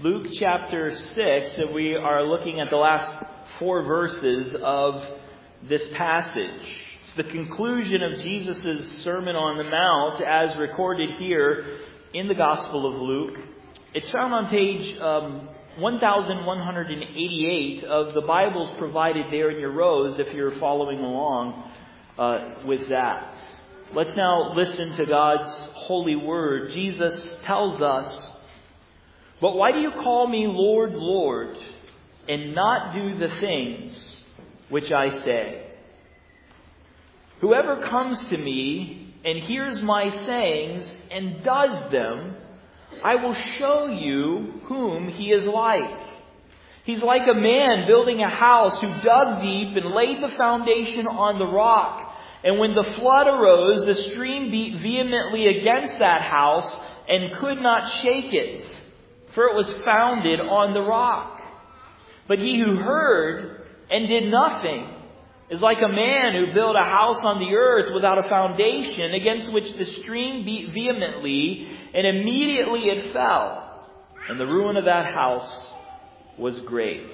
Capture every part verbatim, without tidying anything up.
Luke chapter six, and we are looking at the last four verses of this passage. It's the conclusion of Jesus' Sermon on the Mount as recorded here in the Gospel of Luke. It's found on page um, one thousand one hundred eighty-eight of the Bibles provided there in your rows if you're following along uh, with that. Let's now listen to God's holy word. Jesus tells us, "But why do you call me Lord, Lord, and not do the things which I say? Whoever comes to me and hears my sayings and does them, I will show you whom he is like. He's like a man building a house who dug deep and laid the foundation on the rock. And when the flood arose, the stream beat vehemently against that house and could not shake it, for it was founded on the rock. But he who heard and did nothing is like a man who built a house on the earth without a foundation, against which the stream beat vehemently, and immediately it fell. And the ruin of that house was great."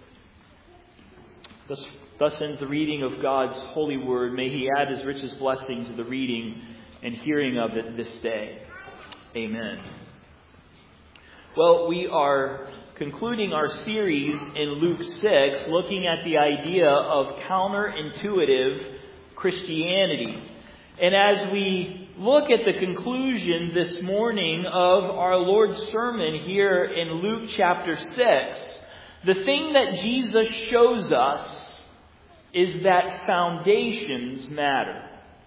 Thus, thus ends the reading of God's holy word. May He add His richest blessing to the reading and hearing of it this day. Amen. Well, we are concluding our series in Luke six, looking at the idea of counterintuitive Christianity. And as we look at the conclusion this morning of our Lord's sermon here in Luke chapter six, the thing that Jesus shows us is that foundations matter.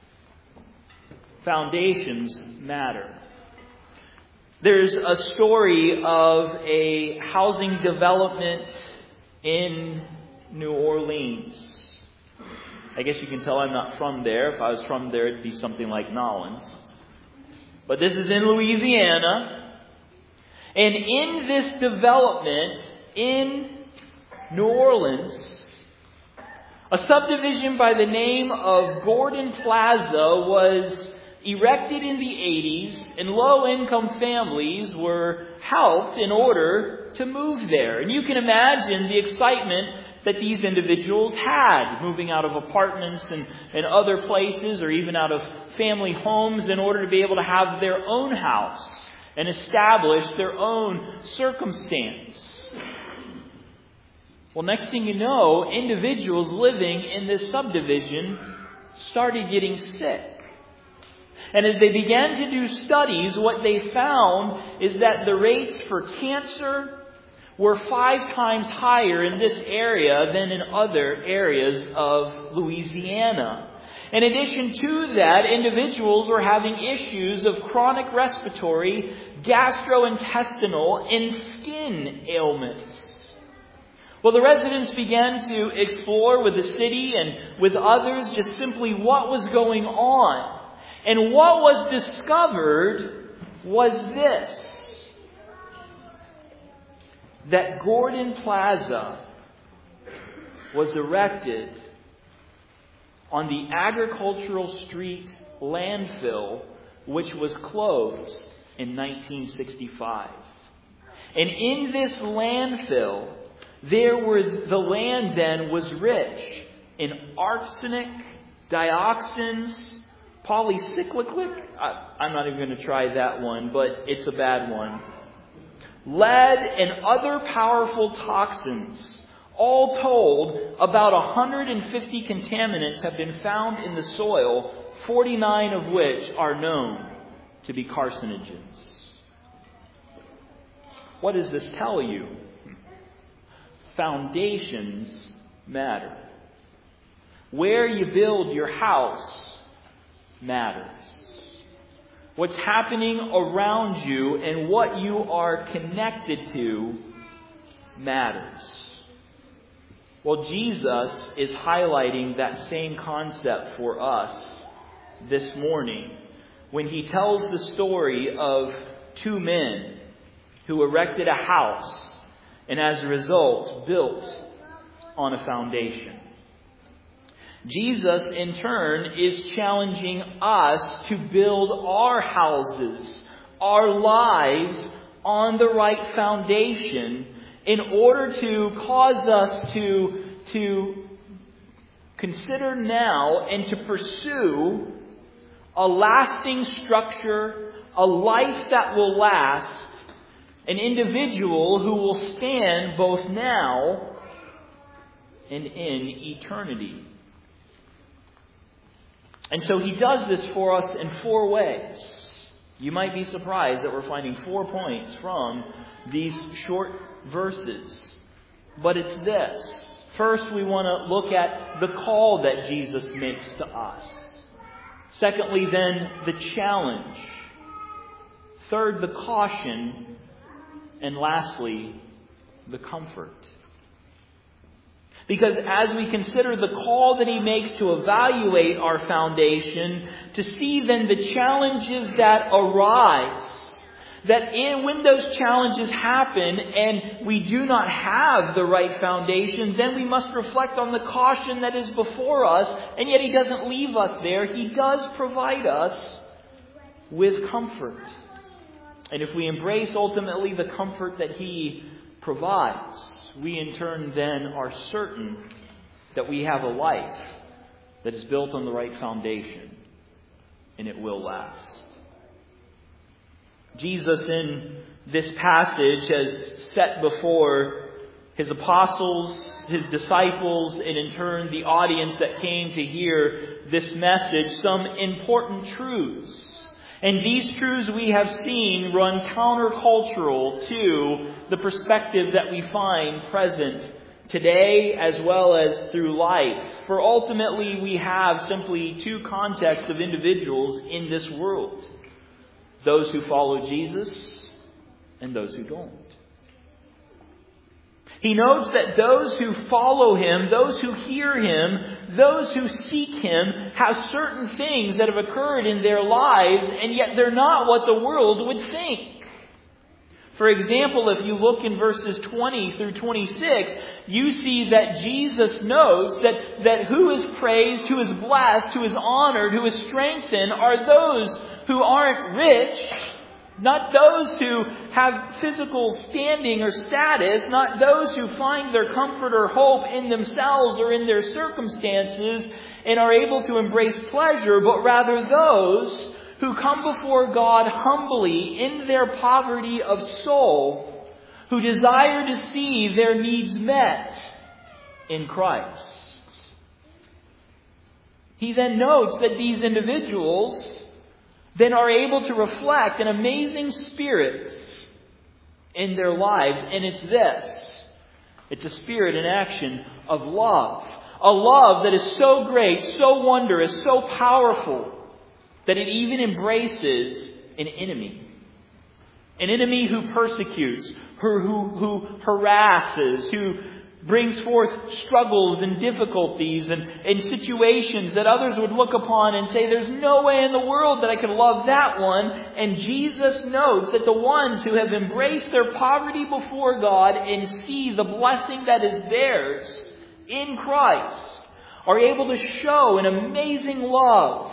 Foundations matter. There's a story of a housing development in New Orleans. I guess you can tell I'm not from there. If I was from there, it'd be something like Nolens. But this is in Louisiana. And in this development in New Orleans, a subdivision by the name of Gordon Plaza was erected in the eighties, and low-income families were helped in order to move there. And you can imagine the excitement that these individuals had, moving out of apartments and, and other places, or even out of family homes, in order to be able to have their own house and establish their own circumstance. Well, next thing you know, individuals living in this subdivision started getting sick. And as they began to do studies, what they found is that the rates for cancer were five times higher in this area than in other areas of Louisiana. In addition to that, individuals were having issues of chronic respiratory, gastrointestinal, and skin ailments. Well, the residents began to explore with the city and with others just simply what was going on. And what was discovered was this: that Gordon Plaza was erected on the agricultural street landfill, which was closed in nineteen sixty-five. And in this landfill, there were the land then was rich in arsenic, dioxins, polycyclic, I, I'm not even going to try that one, but it's a bad one. Lead and other powerful toxins. All told, about one hundred fifty contaminants have been found in the soil, forty-nine of which are known to be carcinogens. What does this tell you? Foundations matter. Where you build your house matters. What's happening around you and what you are connected to matters. Well, Jesus is highlighting that same concept for us this morning when He tells the story of two men who erected a house and as a result built on a foundation. Jesus, in turn, is challenging us to build our houses, our lives on the right foundation in order to cause us to, to consider now and to pursue a lasting structure, a life that will last, an individual who will stand both now and in eternity. And so he does this for us in four ways. You might be surprised that we're finding four points from these short verses. But it's this. First, we want to look at the call that Jesus makes to us. Secondly, then, the challenge. Third, the caution. And lastly, the comfort. Because as we consider the call that he makes to evaluate our foundation, to see then the challenges that arise, that in, when those challenges happen and we do not have the right foundation, then we must reflect on the caution that is before us, and yet he doesn't leave us there. He does provide us with comfort. And if we embrace ultimately the comfort that he provides, we in turn then are certain that we have a life that is built on the right foundation, and it will last. Jesus in this passage has set before his apostles, his disciples, and in turn the audience that came to hear this message some important truths. And these truths we have seen run countercultural to the perspective that we find present today as well as through life. For ultimately we have simply two contexts of individuals in this world. Those who follow Jesus and those who don't. He notes that those who follow him, those who hear him, those who seek him have certain things that have occurred in their lives, and yet they're not what the world would think. For example, if you look in verses twenty through twenty-six, you see that Jesus notes that, that who is praised, who is blessed, who is honored, who is strengthened are those who aren't rich, not those who have physical standing or status, not those who find their comfort or hope in themselves or in their circumstances and are able to embrace pleasure, but rather those who come before God humbly in their poverty of soul, who desire to see their needs met in Christ. He then notes that these individuals then are able to reflect an amazing spirit in their lives. And it's this. It's a spirit in action of love. A love that is so great, so wondrous, so powerful, that it even embraces an enemy. An enemy who persecutes, who, who, who harasses, who brings forth struggles and difficulties and, and situations that others would look upon and say, there's no way in the world that I could love that one. And Jesus knows that the ones who have embraced their poverty before God and see the blessing that is theirs in Christ are able to show an amazing love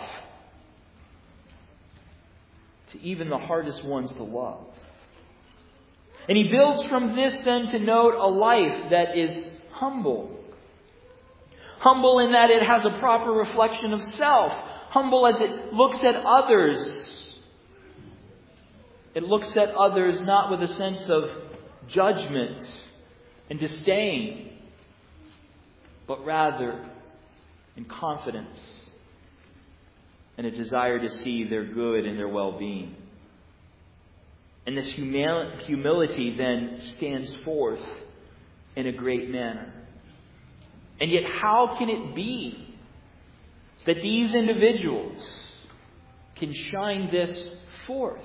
to even the hardest ones to love. And he builds from this then to note a life that is humble. Humble in that it has a proper reflection of self. Humble as it looks at others. It looks at others not with a sense of judgment and disdain, but rather in confidence and a desire to see their good and their well-being. And this humility then stands forth in a great manner. And yet how can it be that these individuals can shine this forth?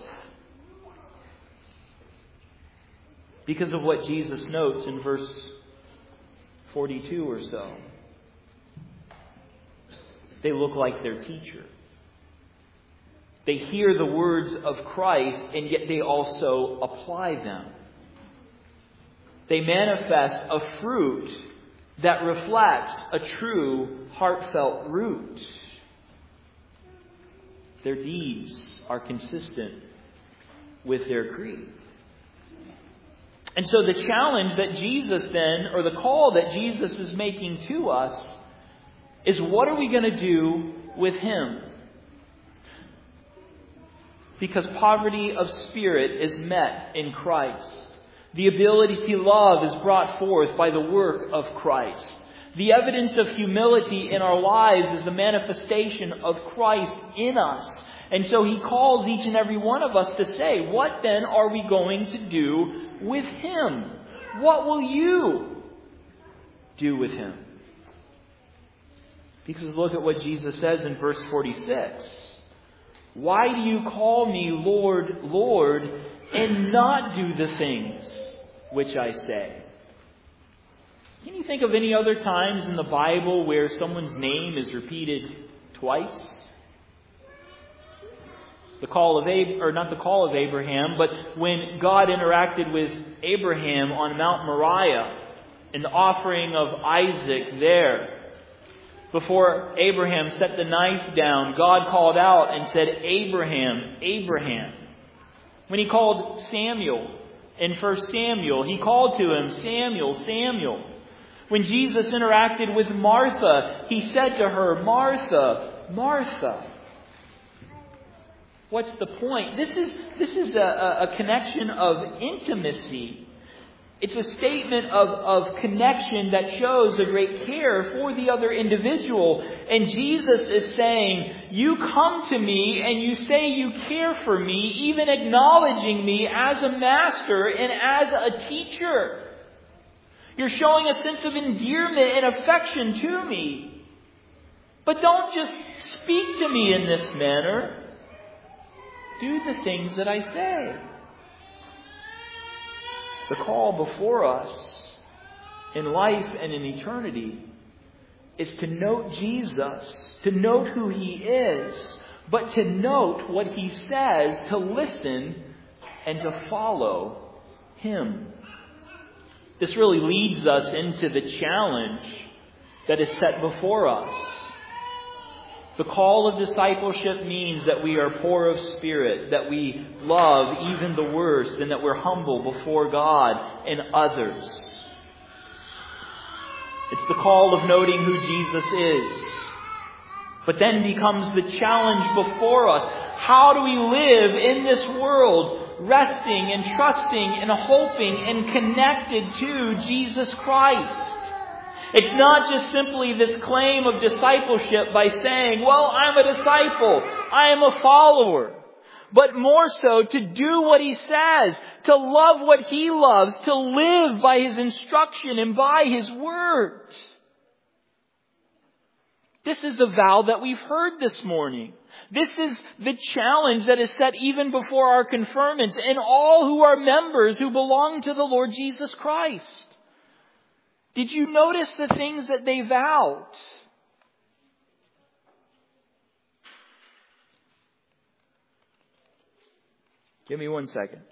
Because of what Jesus notes in verse forty-two or so. They look like their teacher. They hear the words of Christ, and yet they also apply them. They manifest a fruit that reflects a true, heartfelt root. Their deeds are consistent with their creed. And so the challenge that Jesus then, or the call that Jesus is making to us, is what are we going to do with Him? Because poverty of spirit is met in Christ. The ability to love is brought forth by the work of Christ. The evidence of humility in our lives is the manifestation of Christ in us. And so He calls each and every one of us to say, what then are we going to do with Him? What will you do with Him? Because look at what Jesus says in verse forty-six. Why do you call me Lord, Lord, and not do the things which I say? Can you think of any other times in the Bible where someone's name is repeated twice? The call of Ab- or not the call of Abraham, but when God interacted with Abraham on Mount Moriah in the offering of Isaac there. Before Abraham set the knife down, God called out and said, Abraham, Abraham. When He called Samuel in First Samuel, He called to him, Samuel, Samuel. When Jesus interacted with Martha, He said to her, Martha, Martha. What's the point? This is, this is a, a connection of intimacy. It's a statement of, of connection that shows a great care for the other individual. And Jesus is saying, you come to me and you say you care for me, even acknowledging me as a master and as a teacher. You're showing a sense of endearment and affection to me. But don't just speak to me in this manner. Do the things that I say. The call before us in life and in eternity is to note Jesus, to note who He is, but to note what He says, to listen and to follow Him. This really leads us into the challenge that is set before us. The call of discipleship means that we are poor of spirit, that we love even the worst, and that we're humble before God and others. It's the call of noting who Jesus is. But then becomes the challenge before us. How do we live in this world, resting and trusting and hoping and connected to Jesus Christ? It's not just simply this claim of discipleship by saying, well, I'm a disciple, I am a follower. But more so to do what He says, to love what He loves, to live by His instruction and by His word. This is the vow that we've heard this morning. This is the challenge that is set even before our confirmants and all who are members who belong to the Lord Jesus Christ. Did you notice the things that they vowed? Give me one second.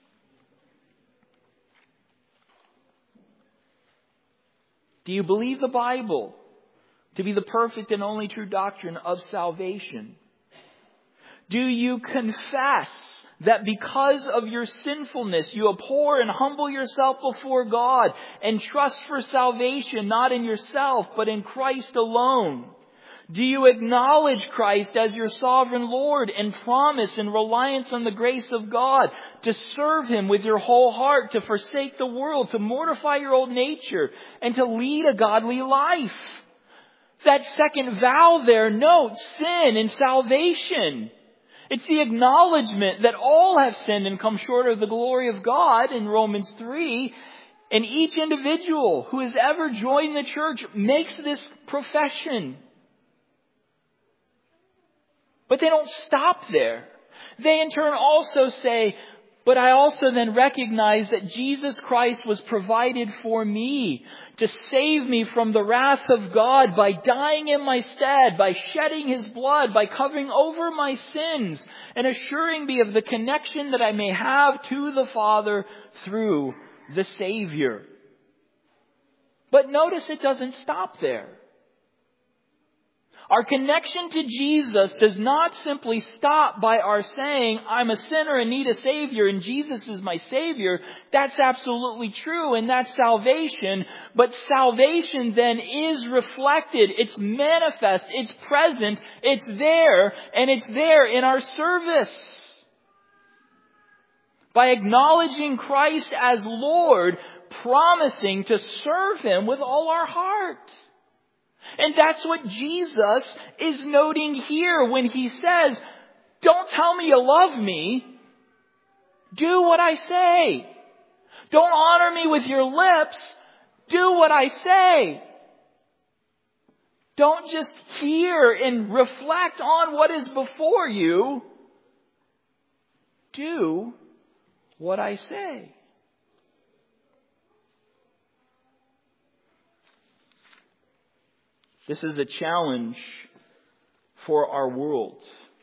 Do you believe the Bible to be the perfect and only true doctrine of salvation? Do you confess that because of your sinfulness, you abhor and humble yourself before God and trust for salvation not in yourself, but in Christ alone? Do you acknowledge Christ as your sovereign Lord and promise in reliance on the grace of God to serve Him with your whole heart, to forsake the world, to mortify your old nature, and to lead a godly life? That second vow there notes sin and salvation. It's the acknowledgement that all have sinned and come short of the glory of God in Romans three. And each individual who has ever joined the church makes this profession. But they don't stop there. They in turn also say, but I also then recognize that Jesus Christ was provided for me to save me from the wrath of God by dying in my stead, by shedding His blood, by covering over my sins, and assuring me of the connection that I may have to the Father through the Savior. But notice it doesn't stop there. Our connection to Jesus does not simply stop by our saying, I'm a sinner and need a Savior and Jesus is my Savior. That's absolutely true and that's salvation. But salvation then is reflected. It's manifest. It's present. It's there. And it's there in our service. By acknowledging Christ as Lord, promising to serve Him with all our heart. And that's what Jesus is noting here when He says, don't tell me you love me. Do what I say. Don't honor me with your lips. Do what I say. Don't just hear and reflect on what is before you. Do what I say. This is a challenge for our world.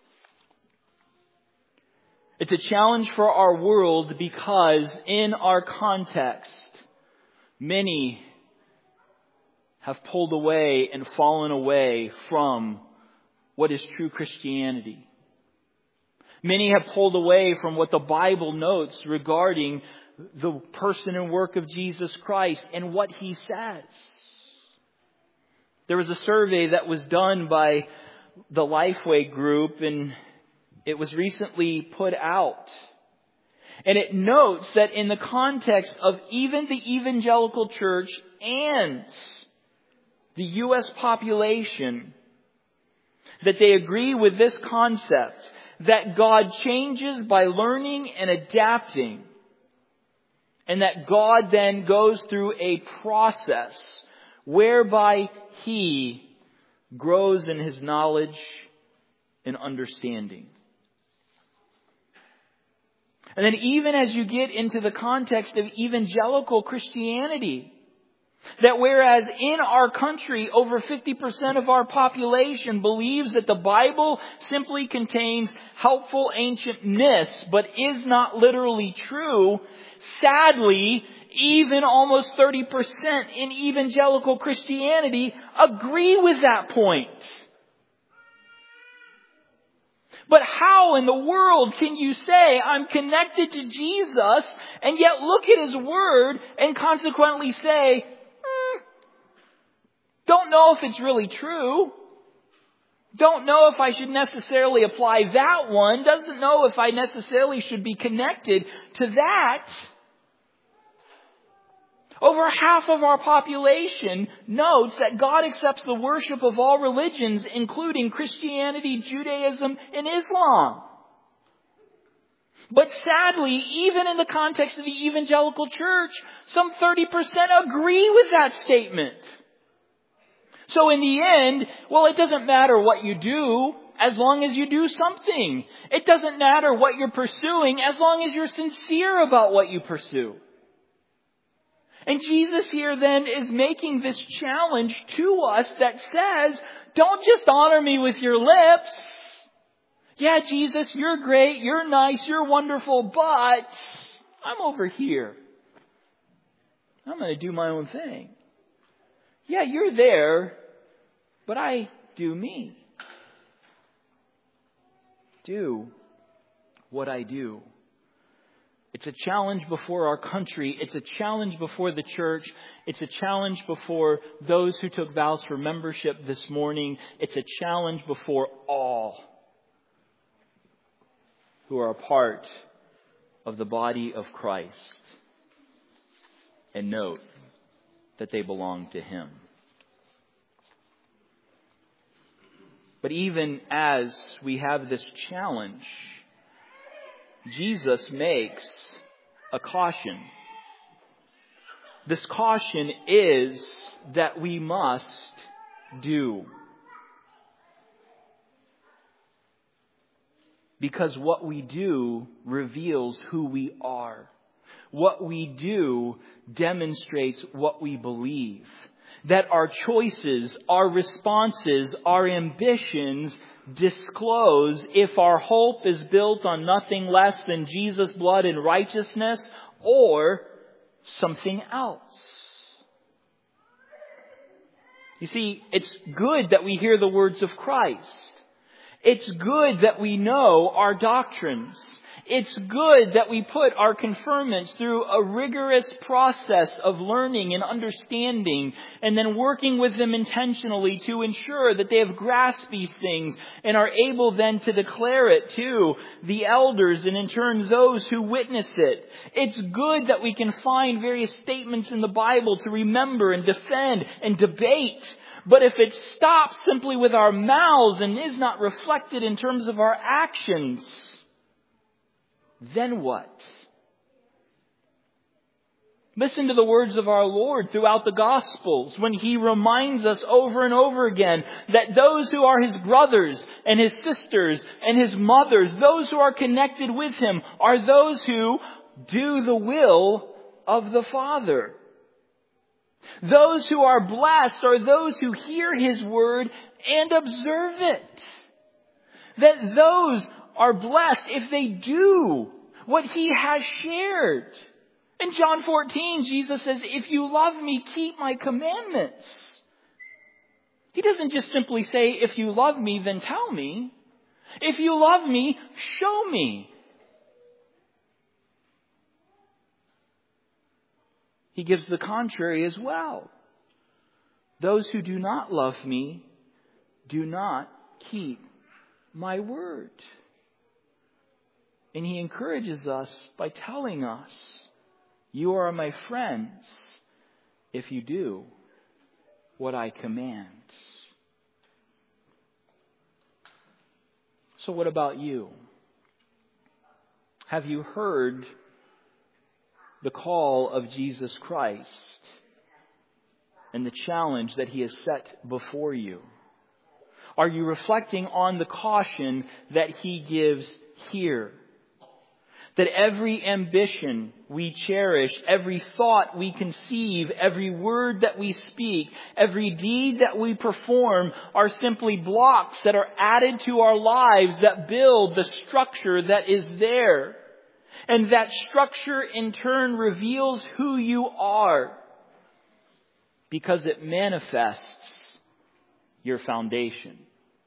It's a challenge for our world because in our context, many have pulled away and fallen away from what is true Christianity. Many have pulled away from what the Bible notes regarding the person and work of Jesus Christ and what He says. There was a survey that was done by the Lifeway Group, and it was recently put out. And it notes that in the context of even the evangelical church and the U S population, that they agree with this concept, that God changes by learning and adapting, and that God then goes through a process whereby He grows in His knowledge and understanding. And then even as you get into the context of evangelical Christianity, that whereas in our country over fifty percent of our population believes that the Bible simply contains helpful ancient myths but is not literally true, sadly, even almost thirty percent in evangelical Christianity agree with that point. But how in the world can you say I'm connected to Jesus and yet look at His Word and consequently say, mm, don't know if it's really true. Don't know if I should necessarily apply that one. Doesn't know if I necessarily should be connected to that. Over half of our population notes that God accepts the worship of all religions, including Christianity, Judaism, and Islam. But sadly, even in the context of the evangelical church, some thirty percent agree with that statement. So in the end, well, it doesn't matter what you do as long as you do something. It doesn't matter what you're pursuing as long as you're sincere about what you pursue. And Jesus here then is making this challenge to us that says, don't just honor me with your lips. Yeah, Jesus, you're great, you're nice, you're wonderful, but I'm over here. I'm going to do my own thing. Yeah, you're there, but I do me. Do what I do. It's a challenge before our country. It's a challenge before the church. It's a challenge before those who took vows for membership this morning. It's a challenge before all who are a part of the body of Christ. And note that they belong to Him. But even as we have this challenge, Jesus makes a caution. This caution is that we must do. Because what we do reveals who we are. What we do demonstrates what we believe. That our choices, our responses, our ambitions disclose if our hope is built on nothing less than Jesus' blood and righteousness or something else. You see, it's good that we hear the words of Christ. It's good that we know our doctrines. It's good that we put our confirmants through a rigorous process of learning and understanding and then working with them intentionally to ensure that they have grasped these things and are able then to declare it to the elders and in turn those who witness it. It's good that we can find various statements in the Bible to remember and defend and debate. But if it stops simply with our mouths and is not reflected in terms of our actions, then what? Listen to the words of our Lord throughout the Gospels when He reminds us over and over again that those who are His brothers and His sisters and His mothers, those who are connected with Him, are those who do the will of the Father. Those who are blessed are those who hear His word and observe it. That those are blessed if they do what He has shared. In John fourteen, Jesus says, if you love me, keep my commandments. He doesn't just simply say, if you love me, then tell me. If you love me, show me. He gives the contrary as well. Those who do not love me do not keep my word. And He encourages us by telling us, you are my friends if you do what I command. So what about you? Have you heard the call of Jesus Christ and the challenge that He has set before you? Are you reflecting on the caution that He gives here? That every ambition we cherish, every thought we conceive, every word that we speak, every deed that we perform are simply blocks that are added to our lives that build the structure that is there. And that structure in turn reveals who you are because it manifests your foundation.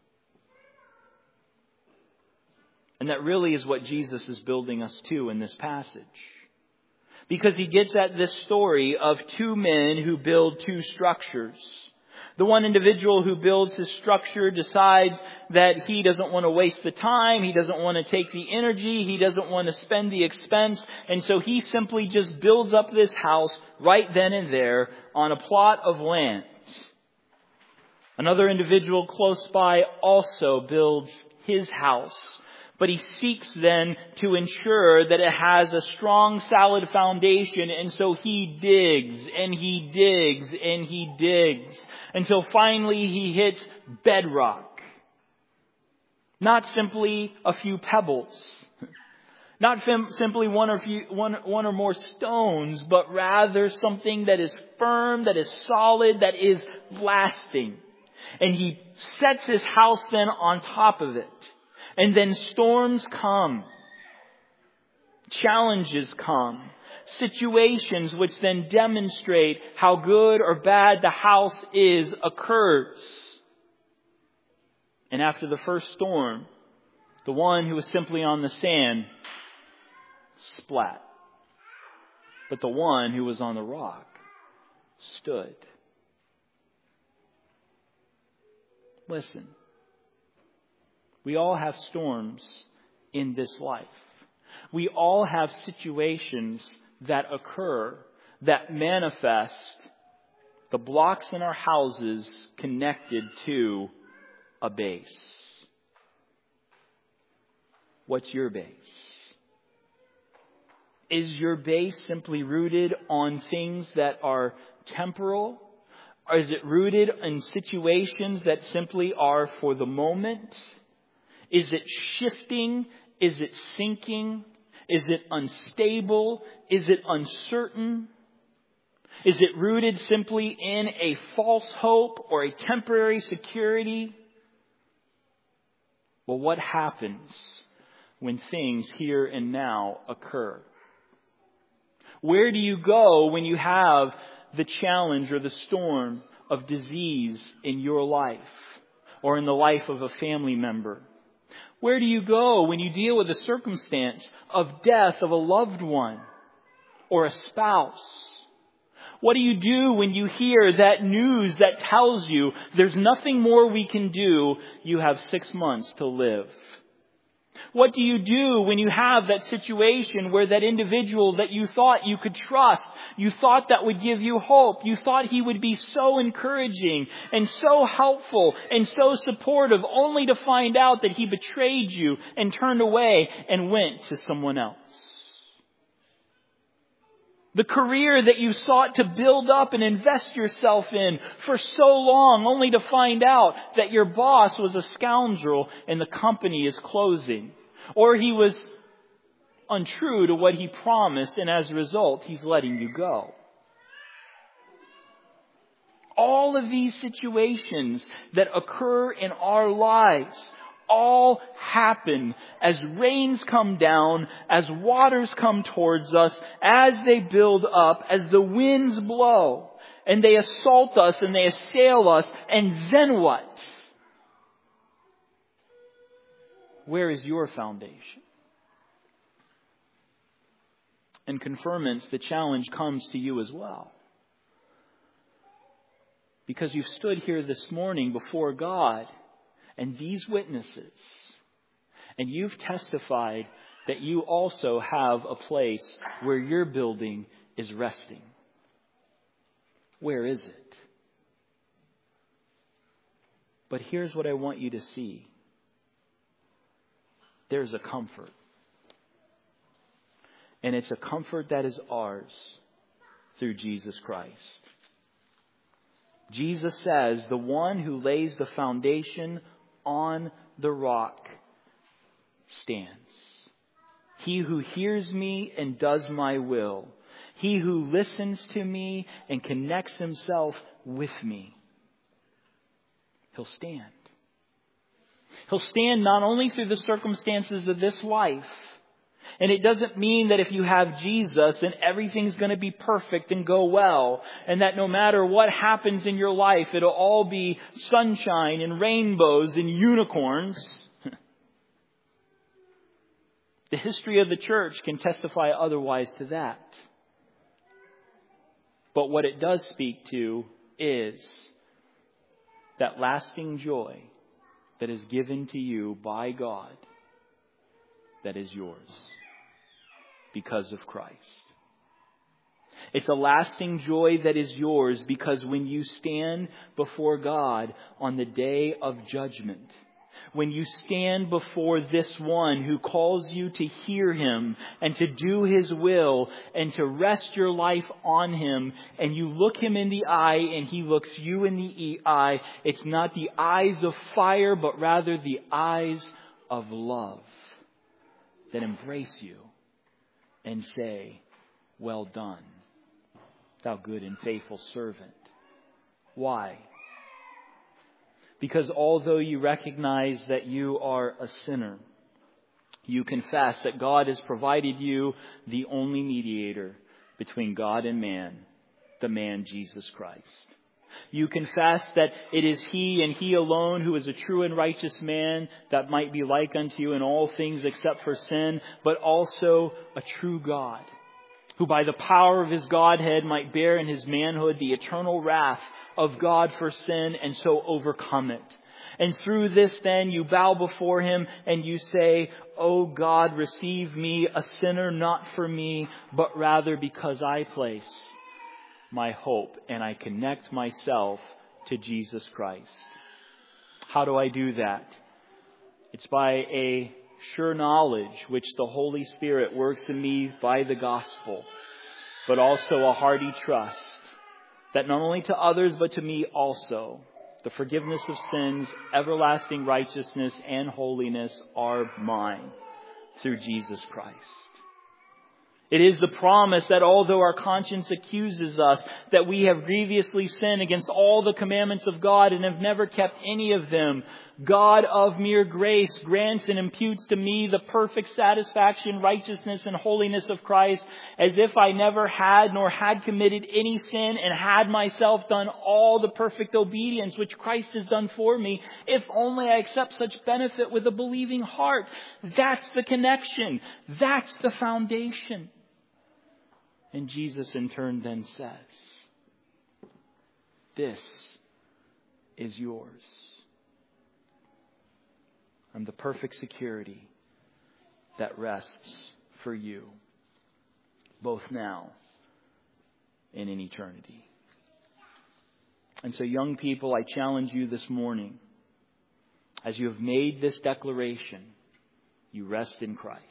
And that really is what Jesus is building us to in this passage. Because He gets at this story of two men who build two structures. The one individual who builds his structure decides that he doesn't want to waste the time, he doesn't want to take the energy, he doesn't want to spend the expense, and so he simply just builds up this house right then and there on a plot of land. Another individual close by also builds his house. But he seeks then to ensure that it has a strong, solid foundation. And so he digs and he digs and he digs until finally he hits bedrock. Not simply a few pebbles. Not fim- simply one or, few, one, one or more stones, but rather something that is firm, that is solid, that is lasting. And he sets his house then on top of it. And then storms come. Challenges come. Situations which then demonstrate how good or bad the house is occurs. And after the first storm, the one who was simply on the sand splat. But the one who was on the rock stood. Listen. We all have storms in this life. We all have situations that occur that manifest the blocks in our houses connected to a base. What's your base? Is your base simply rooted on things that are temporal? Or is it rooted in situations that simply are for the moment? Is it shifting? Is it sinking? Is it unstable? Is it uncertain? Is it rooted simply in a false hope or a temporary security? Well, what happens when things here and now occur? Where do you go when you have the challenge or the storm of disease in your life or in the life of a family member? Where do you go when you deal with a circumstance of death of a loved one or a spouse? What do you do when you hear that news that tells you there's nothing more we can do, you have six months to live? What do you do when you have that situation where that individual that you thought you could trust, you thought that would give you hope, you thought he would be so encouraging and so helpful and so supportive, only to find out that he betrayed you and turned away and went to someone else? The career that you sought to build up and invest yourself in for so long, only to find out that your boss was a scoundrel and the company is closing. Or he was untrue to what he promised, and as a result, he's letting you go. All of these situations that occur in our lives all happen as rains come down, as waters come towards us, as they build up, as the winds blow, and they assault us and they assail us. And then what? Where is your foundation? And confirmants, the challenge comes to you as well. Because you've stood here this morning before God and these witnesses, and you've testified that you also have a place where your building is resting. Where is it? But here's what I want you to see. There's a comfort. And it's a comfort that is ours through Jesus Christ. Jesus says, the one who lays the foundation on the rock stands. He who hears me and does my will. He who listens to me and connects himself with me. He'll stand. He'll stand not only through the circumstances of this life. And it doesn't mean that if you have Jesus, then everything's going to be perfect and go well. And that no matter what happens in your life, it'll all be sunshine and rainbows and unicorns. The history of the church can testify otherwise to that. But what it does speak to is that lasting joy that is given to you by God, that is yours because of Christ. It's a lasting joy that is yours because when you stand before God on the day of judgment, when you stand before this one who calls you to hear him and to do his will and to rest your life on him, and you look him in the eye and he looks you in the eye, it's not the eyes of fire, but rather the eyes of love that embrace you and say, well done, thou good and faithful servant. Why? Because although you recognize that you are a sinner, you confess that God has provided you the only mediator between God and man, the man Jesus Christ. You confess that it is He and He alone who is a true and righteous man that might be like unto you in all things except for sin, but also a true God, who by the power of His Godhead might bear in His manhood the eternal wrath of God for sin and so overcome it. And through this then you bow before Him and you say, O God, receive me, a sinner, not for me, but rather because I place my hope and I connect myself to Jesus Christ. How do I do that? It's by a sure knowledge which the Holy Spirit works in me by the gospel, but also a hearty trust that not only to others but to me also, the forgiveness of sins, everlasting righteousness, and holiness are mine through Jesus Christ. It is the promise that although our conscience accuses us that we have grievously sinned against all the commandments of God and have never kept any of them, God of mere grace grants and imputes to me the perfect satisfaction, righteousness, and holiness of Christ, as if I never had nor had committed any sin, and had myself done all the perfect obedience which Christ has done for me, if only I accept such benefit with a believing heart. That's the connection. That's the foundation. And Jesus in turn then says, this is yours. I'm the perfect security that rests for you, both now and in eternity. And so, young people, I challenge you this morning, as you have made this declaration, you rest in Christ.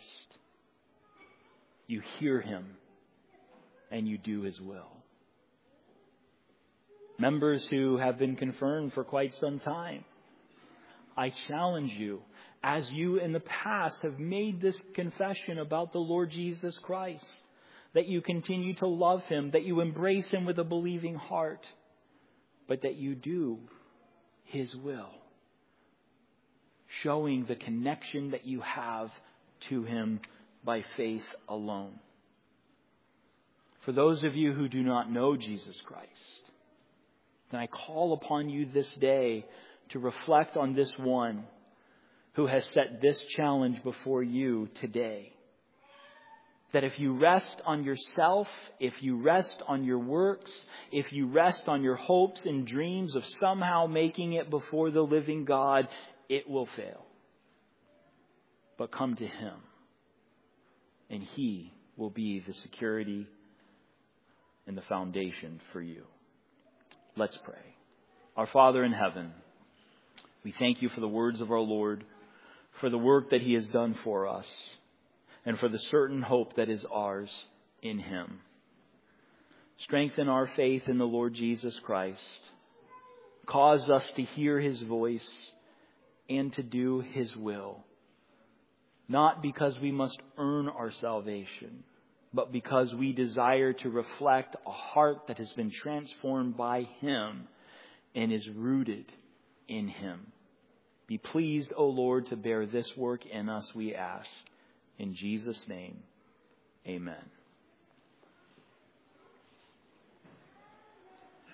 You hear Him and you do His will. Members who have been confirmed for quite some time, I challenge you, as you in the past have made this confession about the Lord Jesus Christ, that you continue to love Him, that you embrace Him with a believing heart, but that you do His will, showing the connection that you have to Him by faith alone. For those of you who do not know Jesus Christ, then I call upon you this day to reflect on this one who has set this challenge before you today. That if you rest on yourself, if you rest on your works, if you rest on your hopes and dreams of somehow making it before the living God, it will fail. But come to Him, and He will be the security and the foundation for you. Let's pray. Our Father in heaven, we thank You for the words of our Lord, for the work that He has done for us, and for the certain hope that is ours in Him. Strengthen our faith in the Lord Jesus Christ. Cause us to hear His voice and to do His will. Not because we must earn our salvation, but because we desire to reflect a heart that has been transformed by Him and is rooted in Him. Be pleased, O Lord, to bear this work in us, we ask. In Jesus' name, amen.